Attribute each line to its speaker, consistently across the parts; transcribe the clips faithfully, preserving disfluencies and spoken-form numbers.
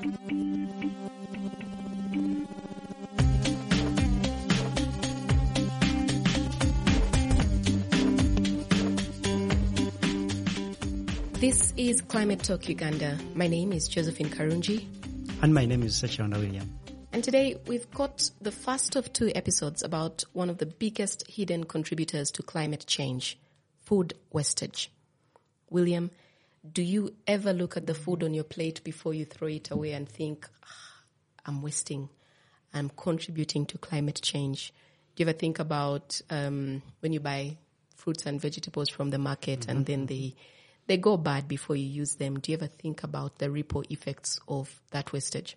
Speaker 1: This is Climate Talk Uganda. My name is Josephine Karunji.
Speaker 2: And my name is Sachana William.
Speaker 1: And today we've got the first of two episodes about one of the biggest hidden contributors to climate change, food wastage. William, do you ever look at the food on your plate before you throw it away and think, ah, I'm wasting, I'm contributing to climate change? Do you ever think about um, when you buy fruits and vegetables from the market mm-hmm. and then they... They go bad before you use them. Do you ever think about the ripple effects of that wastage?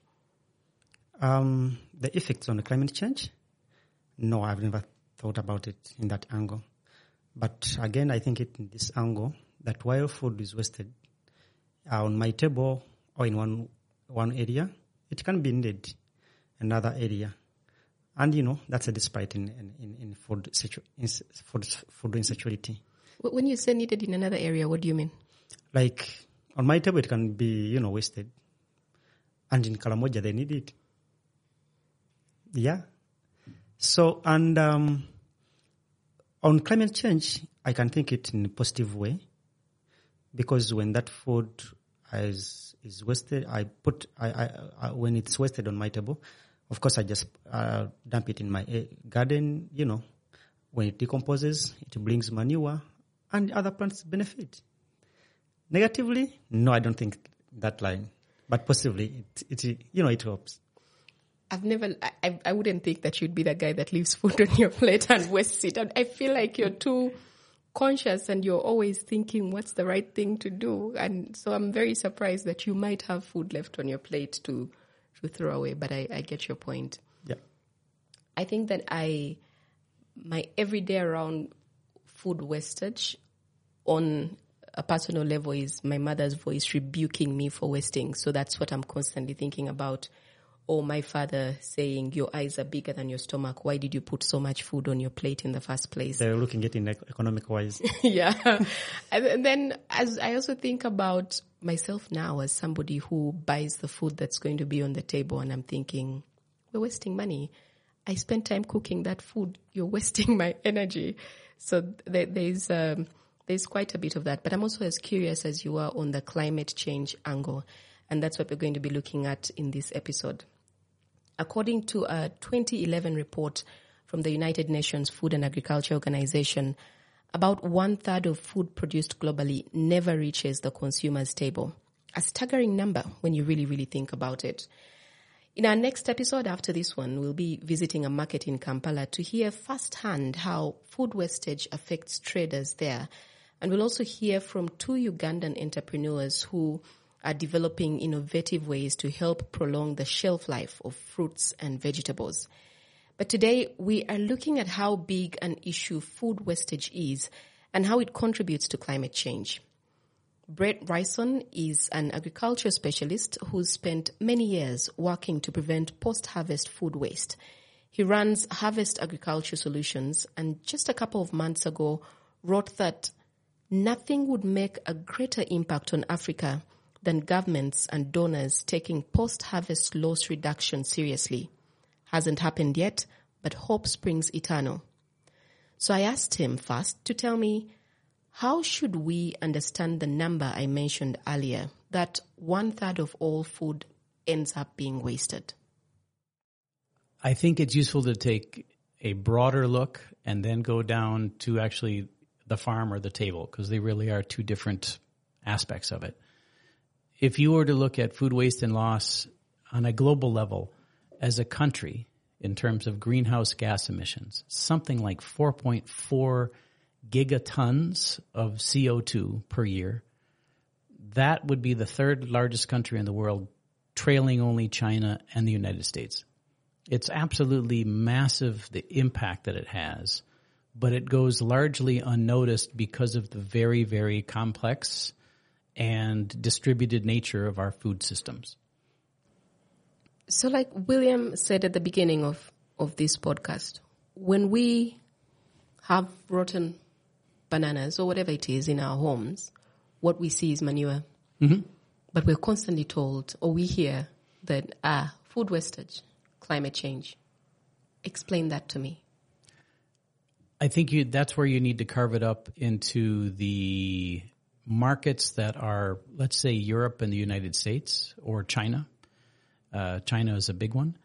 Speaker 2: Um, the effects on the climate change? No, I've never thought about it in that angle. But again, I think it in this angle that while food is wasted uh, on my table or in one one area, it can be needed in another area. And, you know, that's a despite in, in, in food, in food, food insecurity.
Speaker 1: When you say needed in another area, what do you mean?
Speaker 2: Like, on my table, it can be, you know, wasted. And in Karamoja, they need it. Yeah. So, and um, on climate change, I can think it in a positive way. Because when that food is, is wasted, I put, I, I, I, when it's wasted on my table, of course, I just uh, dump it in my garden, you know. When it decomposes, it brings manure. And other plants benefit. Negatively, no, I don't think that line. But positively, it, it you know, it helps.
Speaker 1: I've never, I, I wouldn't think that you'd be the guy that leaves food on your plate and wastes it. And I feel like you're too conscious and you're always thinking what's the right thing to do. And so I'm very surprised that you might have food left on your plate to, to throw away. But I, I get your point.
Speaker 2: Yeah.
Speaker 1: I think that I, my everyday around food wastage on a personal level is my mother's voice rebuking me for wasting. So that's what I'm constantly thinking about. Or my father saying, your eyes are bigger than your stomach. Why did you put so much food on your plate in the first place?
Speaker 2: They're looking at it in economic wise.
Speaker 1: Yeah. And then as I also think about myself now as somebody who buys the food that's going to be on the table, and I'm thinking, we're wasting money. I spent time cooking that food. You're wasting my energy. So there, there's um, there's quite a bit of that. But I'm also as curious as you are on the climate change angle. And that's what we're going to be looking at in this episode. According to a twenty eleven report from the United Nations Food and Agriculture Organization, about one third of food produced globally never reaches the consumer's table. A staggering number when you really, really think about it. In our next episode after this one, we'll be visiting a market in Kampala to hear firsthand how food wastage affects traders there. And we'll also hear from two Ugandan entrepreneurs who are developing innovative ways to help prolong the shelf life of fruits and vegetables. But today, we are looking at how big an issue food wastage is and how it contributes to climate change. Brett Ryson is an agriculture specialist who's spent many years working to prevent post-harvest food waste. He runs Harvest Agriculture Solutions and just a couple of months ago wrote that nothing would make a greater impact on Africa than governments and donors taking post-harvest loss reduction seriously. Hasn't happened yet, but hope springs eternal. So I asked him first to tell me, how should we understand the number I mentioned earlier, that one third of all food ends up being wasted?
Speaker 3: I think it's useful to take a broader look and then go down to actually the farm or the table, because they really are two different aspects of it. If you were to look at food waste and loss on a global level as a country in terms of greenhouse gas emissions, something like four point four gigatons of C O two per year, that would be the third largest country in the world, trailing only China and the United States. It's absolutely massive, the impact that it has, but it goes largely unnoticed because of the very, very complex and distributed nature of our food systems.
Speaker 1: So like William said at the beginning of, of this podcast, when we have rotten bananas or whatever it is in our homes, what we see is manure. Mm-hmm. But we're constantly told, or we hear, that ah, food wastage, climate change. Explain that to me.
Speaker 3: I think you, that's where you need to carve it up into the markets that are, let's say, Europe and the United States or China. Uh, China is a big one.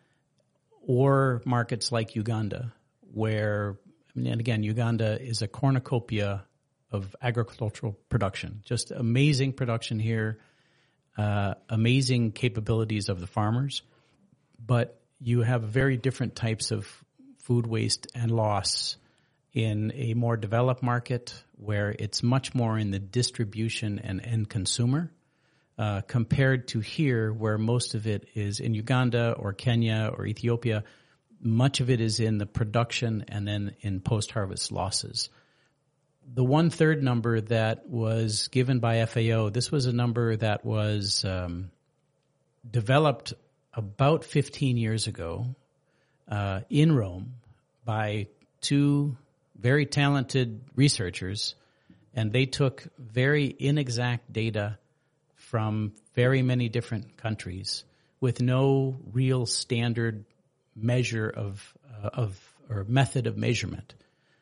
Speaker 3: Or markets like Uganda, where, and again, Uganda is a cornucopia of agricultural production. Just amazing production here, uh, amazing capabilities of the farmers. But you have very different types of food waste and loss in a more developed market where it's much more in the distribution and end consumer uh, compared to here where most of it is in Uganda or Kenya or Ethiopia. Much of it is in the production and then in post-harvest losses. The one-third number that was given by F A O, this was a number that was um, developed about fifteen years ago uh, in Rome by two very talented researchers, and they took very inexact data from very many different countries with no real standard measure of uh, of or method of measurement.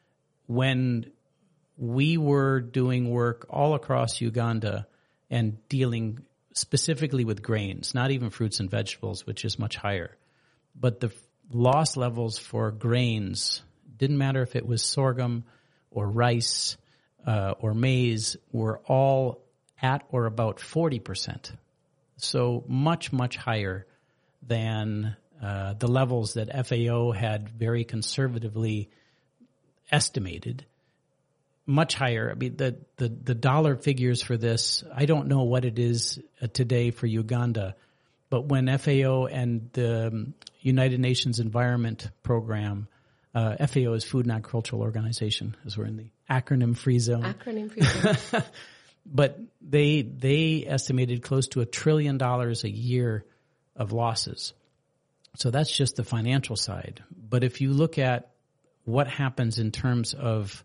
Speaker 3: When we were doing work all across Uganda and dealing specifically with grains, not even fruits and vegetables, which is much higher, but the loss levels for grains, didn't matter if it was sorghum or rice uh, or maize, were all at or about forty percent. So much, much higher than uh, the levels that F A O had very conservatively estimated. Much higher. I mean, the, the, the dollar figures for this, I don't know what it is uh, today for Uganda, but when F A O and the um, United Nations Environment Program, Uh, F A O is Food and Agricultural Organization, as we're in the acronym-free zone.
Speaker 1: Acronym-free zone.
Speaker 3: But they they estimated close to a trillion dollars a year of losses. So that's just the financial side. But if you look at what happens in terms of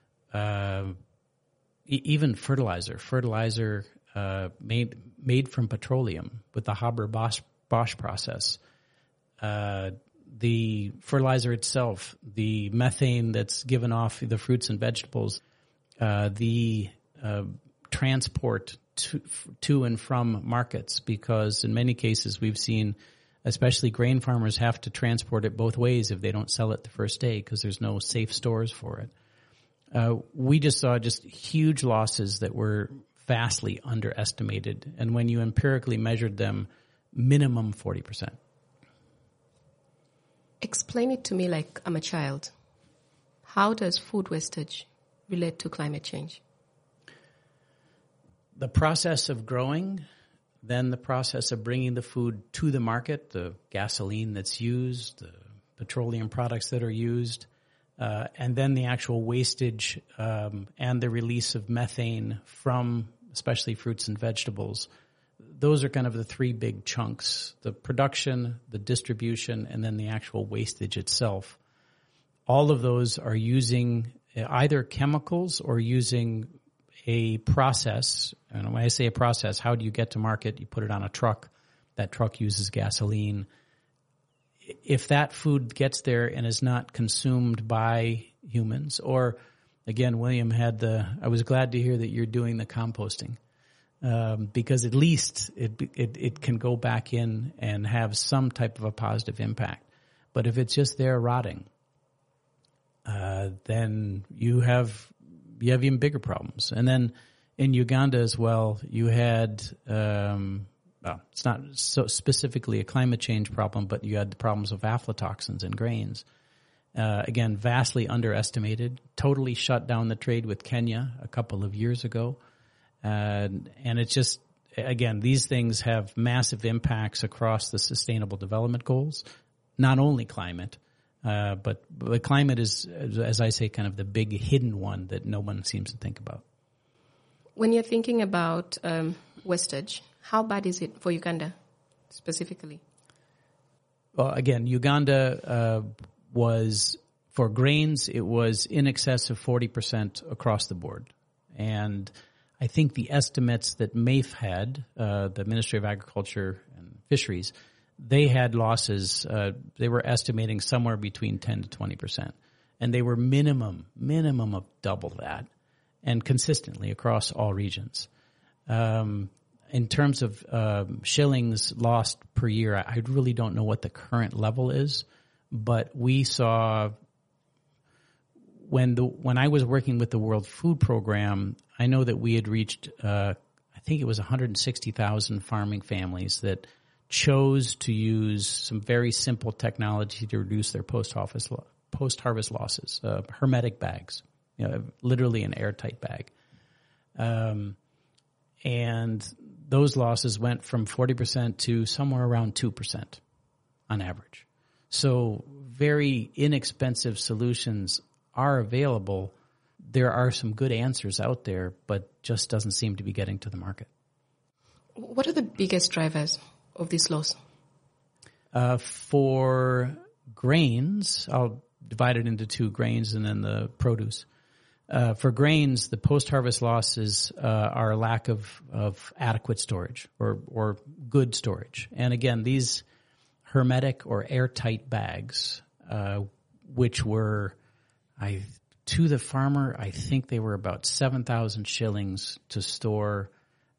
Speaker 3: uh, e- even fertilizer, fertilizer uh, made made from petroleum with the Haber-Bosch Bosch process, uh, the fertilizer itself, the methane that's given off the fruits and vegetables, uh, the uh, transport to, to and from markets, because in many cases we've seen, especially grain farmers, have to transport it both ways if they don't sell it the first day because there's no safe stores for it. Uh, we just saw just huge losses that were vastly underestimated, and when you empirically measured them, minimum forty percent.
Speaker 1: Explain it to me like I'm a child. How does food wastage relate to climate change?
Speaker 3: The process of growing, then the process of bringing the food to the market, the gasoline that's used, the petroleum products that are used, uh, and then the actual wastage um, and the release of methane from especially fruits and vegetables. Those are kind of the three big chunks: the production, the distribution, and then the actual wastage itself. All of those are using either chemicals or using a process. And when I say a process, how do you get to market? You put it on a truck. That truck uses gasoline. If that food gets there and is not consumed by humans, or again, William had the, I was glad to hear that you're doing the composting. Um, because at least it, it it can go back in and have some type of a positive impact. But if it's just there rotting, uh, then you have you have even bigger problems. And then in Uganda as well, you had um, well, it's not so specifically a climate change problem, but you had the problems of aflatoxins in grains. Uh, again, vastly underestimated. Totally shut down the trade with Kenya a couple of years ago. Uh, and it's just, again, these things have massive impacts across the Sustainable Development Goals, not only climate, uh, but, but climate is, as I say, kind of the big hidden one that no one seems to think about.
Speaker 1: When you're thinking about um, wastage, how bad is it for Uganda specifically?
Speaker 3: Well, again, Uganda uh, was, for grains, it was in excess of forty percent across the board. And I think the estimates that M A F E had, uh, the Ministry of Agriculture and Fisheries, they had losses. Uh, they were estimating somewhere between ten to twenty percent. And they were minimum, minimum of double that, and consistently across all regions. Um, in terms of um, shillings lost per year, I, I really don't know what the current level is, but we saw when the when I was working with the World Food Program, I know that we had reached, uh, I think it was one hundred sixty thousand farming families that chose to use some very simple technology to reduce their post-office lo- post-harvest losses, uh, hermetic bags, you know, literally an airtight bag. Um, and those losses went from forty percent to somewhere around two percent on average. So very inexpensive solutions are available. There are some good answers out there, but just doesn't seem to be getting to the market.
Speaker 1: What are the biggest drivers of this loss?
Speaker 3: Uh, for grains, I'll divide it into two, grains and then the produce. Uh, for grains, the post-harvest losses uh, are a lack of, of adequate storage or, or good storage. And again, these hermetic or airtight bags, uh, which were, I to the farmer, I think they were about seven thousand shillings to store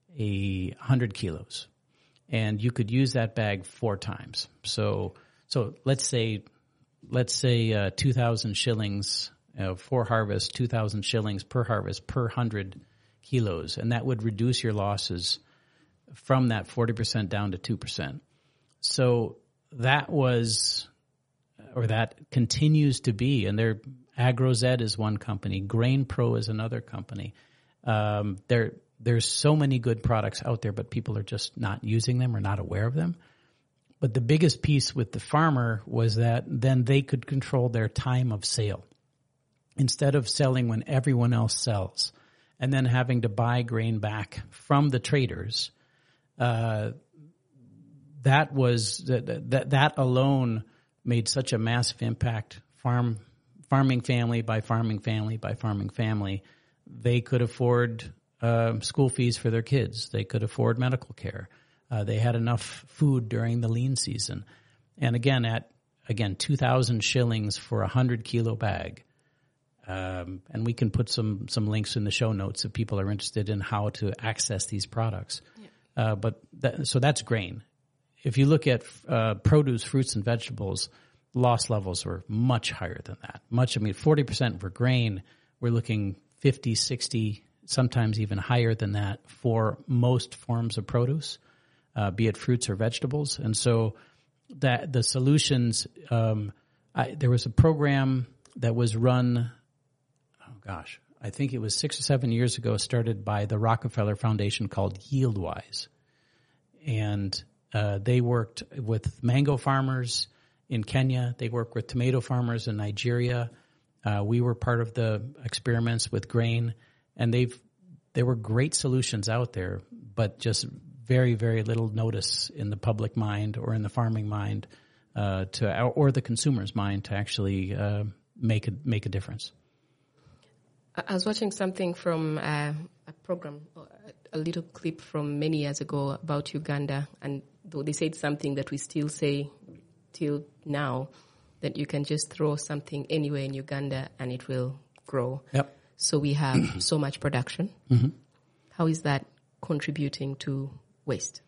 Speaker 3: a one hundred kilos. And you could use that bag four times. So, so let's say, let's say uh, two thousand shillings uh, for harvest, two thousand shillings per harvest per one hundred kilos. And that would reduce your losses from that forty percent down to two percent. So that was, or that continues to be, and they're, AgroZ is one company, Grain Pro is another company. Um, there, there's so many good products out there, but people are just not using them or not aware of them. But the biggest piece with the farmer was that then they could control their time of sale. Instead of selling when everyone else sells and then having to buy grain back from the traders, uh, that was that, that that alone made such a massive impact. Farm farming family by farming family by farming family, they could afford uh, school fees for their kids. They could afford medical care. Uh, they had enough food during the lean season, and again at again two thousand shillings for a hundred kilo bag. Um, and we can put some some links in the show notes if people are interested in how to access these products. Yeah. Uh, but that, so that's grain. If you look at uh, produce, fruits, and vegetables, loss levels were much higher than that. Much, I mean, forty percent for grain. We're looking fifty, sixty, sometimes even higher than that for most forms of produce, uh, be it fruits or vegetables. And so that the solutions, um, I, there was a program that was run, oh gosh, I think it was six or seven years ago, started by the Rockefeller Foundation called YieldWise. And Uh, they worked with mango farmers in Kenya. They worked with tomato farmers in Nigeria. Uh, we were part of the experiments with grain, and they've there were great solutions out there, but just very, very little notice in the public mind or in the farming mind uh, to or the consumer's mind to actually uh, make a make a difference.
Speaker 1: I was watching something from uh, a program, a little clip from many years ago about Uganda, and though they said something that we still say till now, that you can just throw something anywhere in Uganda and it will grow.
Speaker 3: Yep.
Speaker 1: So we have so much production.
Speaker 3: Mm-hmm.
Speaker 1: How is that contributing to waste?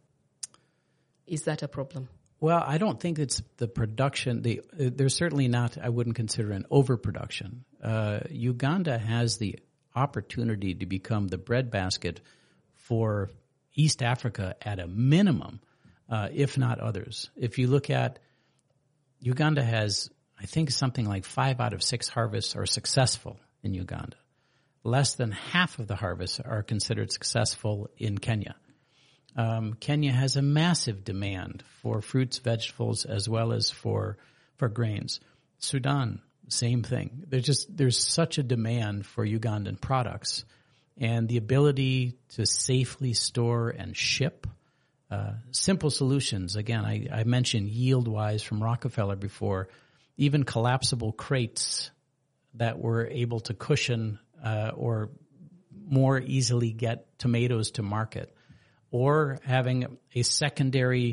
Speaker 1: Is that a problem?
Speaker 3: Well, I don't think it's the production. The, uh, there's certainly not, I wouldn't consider an overproduction. Uh, Uganda has the opportunity to become the breadbasket for East Africa at a minimum, uh, if not others. If you look at, Uganda has, I think, something like five out of six harvests are successful in Uganda. Less than half of the harvests are considered successful in Kenya. Um, Kenya has a massive demand for fruits, vegetables, as well as for for grains. Sudan, same thing. There's just there's such a demand for Ugandan products, and the ability to safely store and ship. Uh, simple solutions. Again, I, I mentioned YieldWise from Rockefeller before. Even collapsible crates that were able to cushion uh, or more easily get tomatoes to market. Or having a secondary,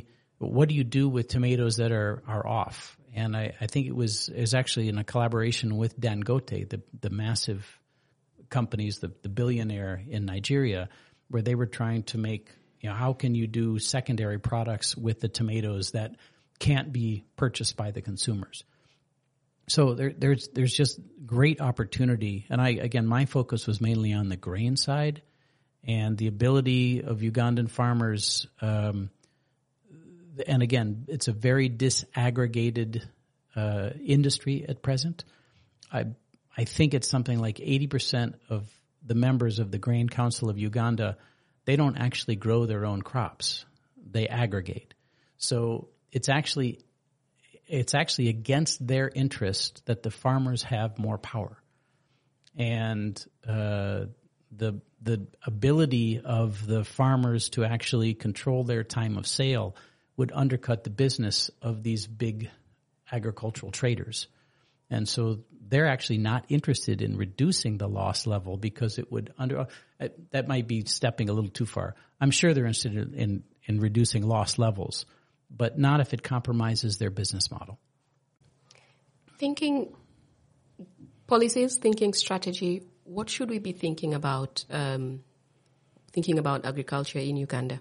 Speaker 3: what do you do with tomatoes that are, are off? And I, I think it was, it was actually in a collaboration with Dangote, the, the massive companies, the, the billionaire in Nigeria, where they were trying to make, you know, how can you do secondary products with the tomatoes that can't be purchased by the consumers? So there, there's there's just great opportunity. And I again, my focus was mainly on the grain side and the ability of Ugandan farmers. Um, and again, it's a very disaggregated uh, industry at present. I I think it's something like eighty percent of the members of the Grain Council of Uganda, they don't actually grow their own crops. They aggregate. So it's actually it's actually against their interest that the farmers have more power. And uh, the the ability of the farmers to actually control their time of sale would undercut the business of these big agricultural traders. And so they're actually not interested in reducing the loss level because it would under uh, that might be stepping a little too far. I'm sure they're interested in, in, in reducing loss levels, but not if it compromises their business model.
Speaker 1: Thinking policies, thinking strategy, what should we be thinking about, um, thinking about agriculture in Uganda?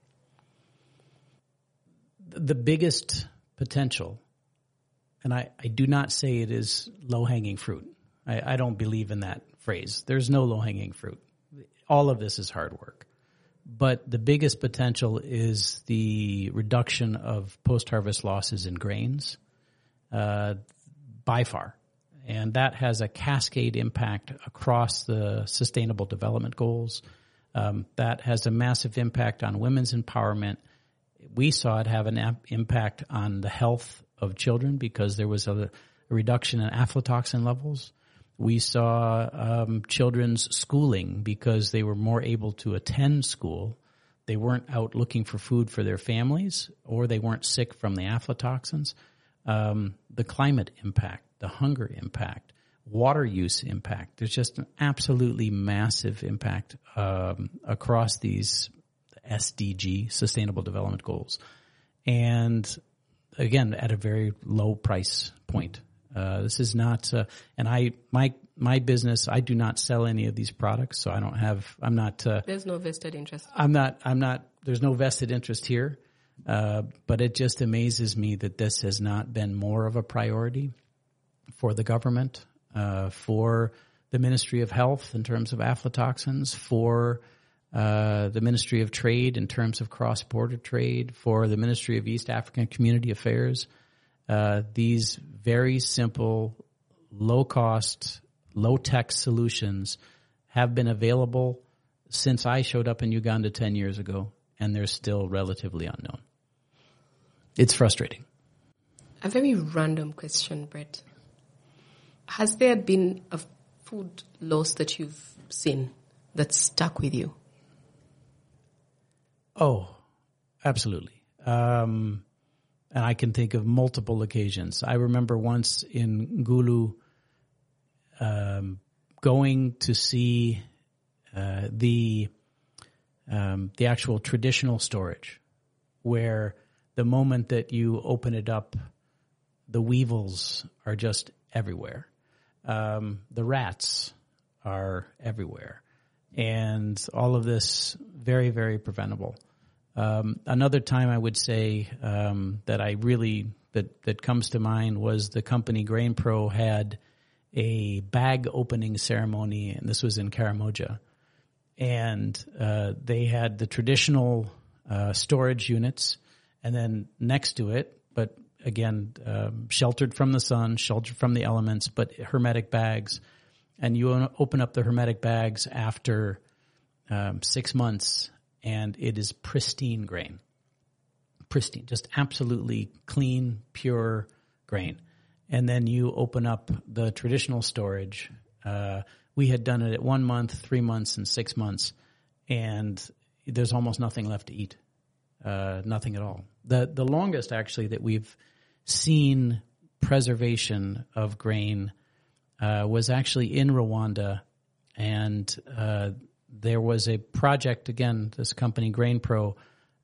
Speaker 3: The biggest potential, and I, I do not say it is low-hanging fruit. I, I don't believe in that phrase. There's no low-hanging fruit. All of this is hard work. But the biggest potential is the reduction of post-harvest losses in grains uh, by far. And that has a cascade impact across the Sustainable Development Goals. Um, that has a massive impact on women's empowerment. We saw it have an ap- impact on the health of children because there was a, a reduction in aflatoxin levels. We saw um, children's schooling because they were more able to attend school. They weren't out looking for food for their families, or they weren't sick from the aflatoxins. Um, the climate impact, the hunger impact, water use impact. There's just an absolutely massive impact um, across these S D G, Sustainable Development Goals. And again, at a very low price point. Uh, this is not, uh, and I, my, my business, I do not sell any of these products, so I don't have, I'm not, uh,
Speaker 1: there's no vested interest.
Speaker 3: I'm not, I'm not, there's no vested interest here. Uh, but it just amazes me that this has not been more of a priority for the government, uh, for the Ministry of Health in terms of aflatoxins, for uh, the Ministry of Trade in terms of cross-border trade, for the Ministry of East African Community Affairs. Uh, these very simple, low-cost, low-tech solutions have been available since I showed up in Uganda ten years ago, and they're still relatively unknown. It's frustrating.
Speaker 1: A very random question, Brett. Has there been a food loss that you've seen that stuck with you?
Speaker 3: Oh, absolutely. Um, and I can think of multiple occasions. I remember once in Ngulu um, going to see uh, the um, the actual traditional storage, where the moment that you open it up, the weevils are just everywhere. Um, the rats are everywhere. And all of this very, very preventable. Um, another time I would say um, that I really, that, that comes to mind was the company GrainPro had a bag opening ceremony, and this was in Karamoja. And uh, they had the traditional uh, storage units, and then next to it, but again, um, sheltered from the sun, sheltered from the elements, but hermetic bags. And you open up the hermetic bags after um, six months, and it is pristine grain. Pristine, just absolutely clean, pure grain. And then you open up the traditional storage. Uh, we had done it at one month, three months, and six months, and there's almost nothing left to eat. Uh, nothing at all. The the longest actually that we've seen preservation of grain uh, was actually in Rwanda, and uh, there was a project, again, this company GrainPro,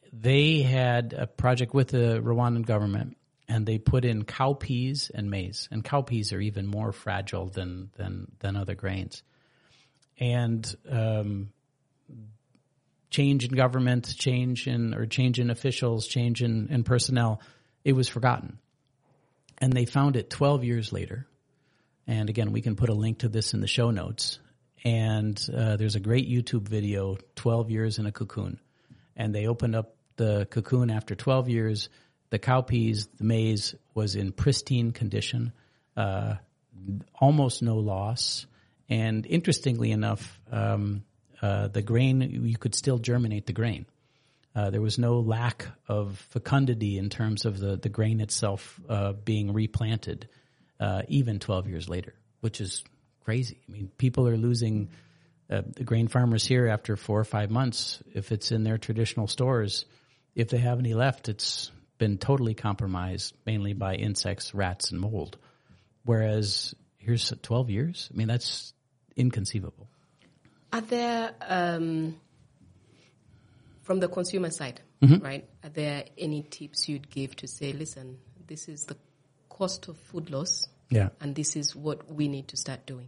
Speaker 3: they had a project with the Rwandan government, and they put in cowpeas and maize. And cowpeas are even more fragile than than than other grains. And um, change in government, change in or change in officials, change in, in personnel, it was forgotten. And they found it twelve years later. And again, we can put a link to this in the show notes. And uh, there's a great YouTube video, twelve years in a cocoon. And they opened up the cocoon after twelve years. The cowpeas, the maize was in pristine condition, uh, almost no loss. And interestingly enough, um, uh, the grain, you could still germinate the grain. Uh, there was no lack of fecundity in terms of the, the grain itself uh, being replanted, uh, even twelve years later, which is crazy. I mean, people are losing, uh, the grain farmers here after four or five months, if it's in their traditional stores, if they have any left, it's been totally compromised, mainly by insects, rats, and mold. Whereas here's twelve years. I mean, that's inconceivable.
Speaker 1: Are there, um, from the consumer side,
Speaker 3: mm-hmm.
Speaker 1: right, are there any tips you'd give to say, listen, this is the cost of food loss,
Speaker 3: yeah,
Speaker 1: and this is what we need to start doing?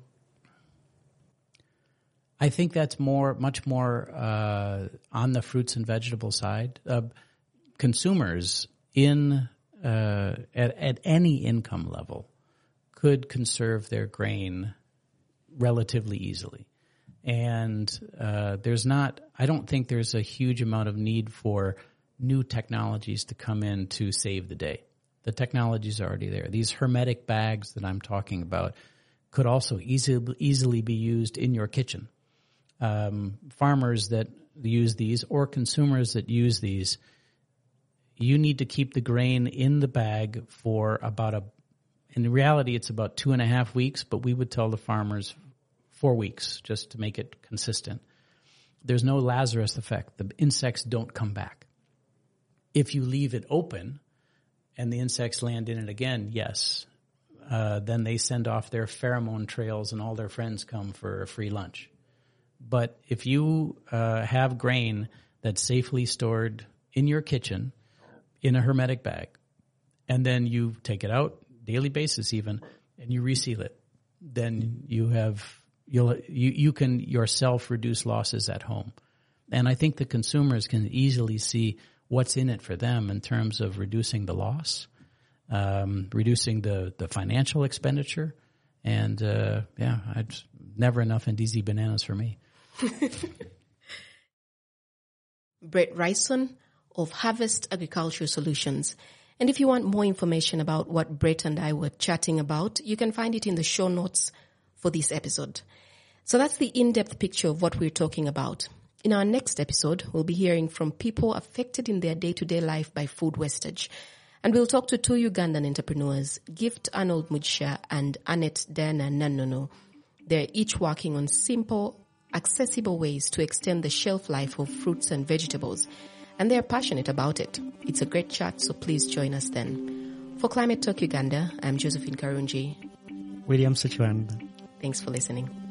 Speaker 3: I think that's more, much more uh, on the fruits and vegetable side. Uh, consumers in uh, at, at any income level could conserve their grain relatively easily. And uh, there's not, I don't think there's a huge amount of need for new technologies to come in to save the day. The technologies are already there. These hermetic bags that I'm talking about could also easily easily be used in your kitchen. Um, farmers that use these or consumers that use these, you need to keep the grain in the bag for about a, in reality it's about two and a half weeks, but we would tell the farmers four weeks just to make it consistent. There's no Lazarus effect. The insects don't come back. If you leave it open and the insects land in it again, yes, uh, then they send off their pheromone trails and all their friends come for a free lunch. But if you uh, have grain that's safely stored in your kitchen in a hermetic bag, and then you take it out, daily basis even, and you reseal it, then you have you'll you, you can yourself reduce losses at home. And I think the consumers can easily see what's in it for them in terms of reducing the loss, um, reducing the, the financial expenditure, and uh, yeah, I'd never enough Ndizi bananas for me.
Speaker 1: Brett Rison of Harvest Agricultural Solutions. And if you want more information about what Brett and I were chatting about, you can find it in the show notes for this episode. So that's the in-depth picture of what we're talking about. In our next episode, we'll be hearing from people affected in their day-to-day life by food wastage. And we'll talk to two Ugandan entrepreneurs, Gift Arnold Mugisha and Annette Diana Nanono. They're each working on simple, accessible ways to extend the shelf life of fruits and vegetables. And they're passionate about it. It's a great chat, so please join us then. For Climate Talk Uganda, I'm Josephine Karunji.
Speaker 2: William Suchwanda.
Speaker 1: Thanks for listening.